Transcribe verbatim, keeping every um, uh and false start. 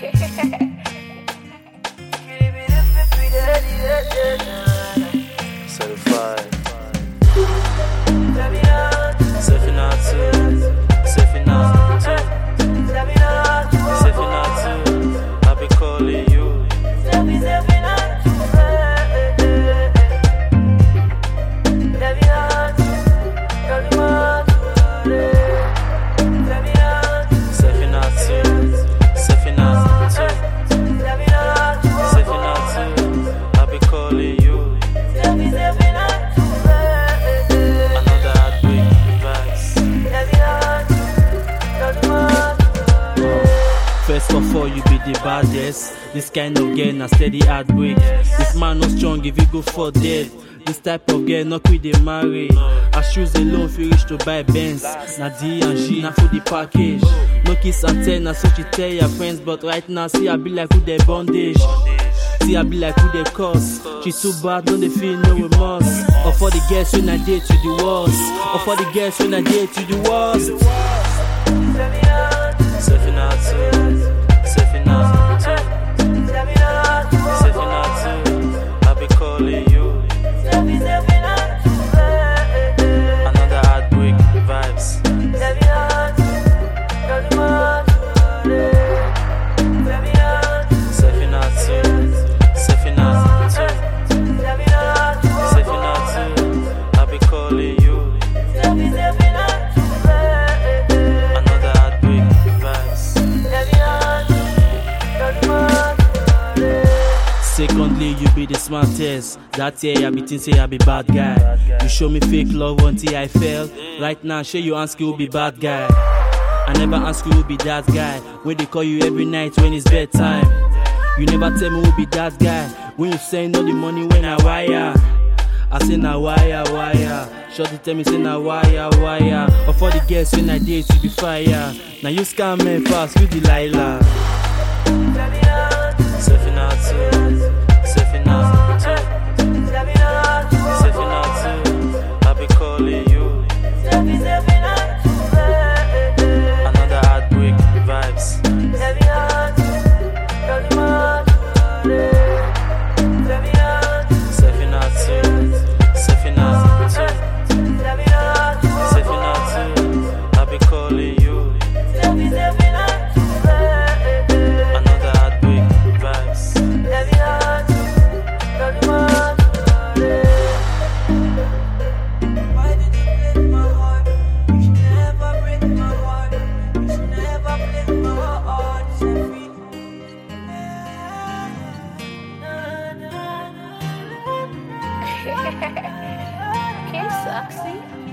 Certified. Sefinatu, Sefinatu, Sefinatu. I be calling you. Sefinatu, Sefinatu, Sefinatu. I be calling you. Another heartbreak vibes. First of all, you be the baddest. This kind of girl, na steady heartbreak. If man not strong, if you go for dead. This type of girl, not with the marry. I shoes alone, if you reach to buy Benz. Na D and G, na for the package. No kiss and tell, na so you tell your friends. But right now, see I be like who they bondage. See I be like who they cause. She too bad, no they feel no remorse. Or for the girls when I date you the worst. Or for the girls when I date you the worst. Sefinatu, Sefinatu, Sefinatu. I be calling you. Another heartbreak vibes. Sefinatu, Sefinatu, Sefinatu. I be calling you. Another heartbreak vibes. Secondly, you be the smartest. That year I be think say I be bad guy. You show me fake love until I fell. Right now, sure you ask who be bad guy. I never ask you who be that guy. When they call you every night when it's bedtime. You never tell me who be that guy. When you send all the money when I wire. I say na wire, wire. Shorty tell me say na wire, wire. But for the girls when I date you be fire. Now you scam me fast, you Delilah. Sefinatu, Sefinatu, Sefinatu. I be calling you. Another heartbreak vibes. Sefinatu, Sefinatu, Sefinatu. I be calling you. Another heartbreak vibes. Why did you break my heart? You should never break my heart. You should never break my heart. Sefi. Okay, Soxy.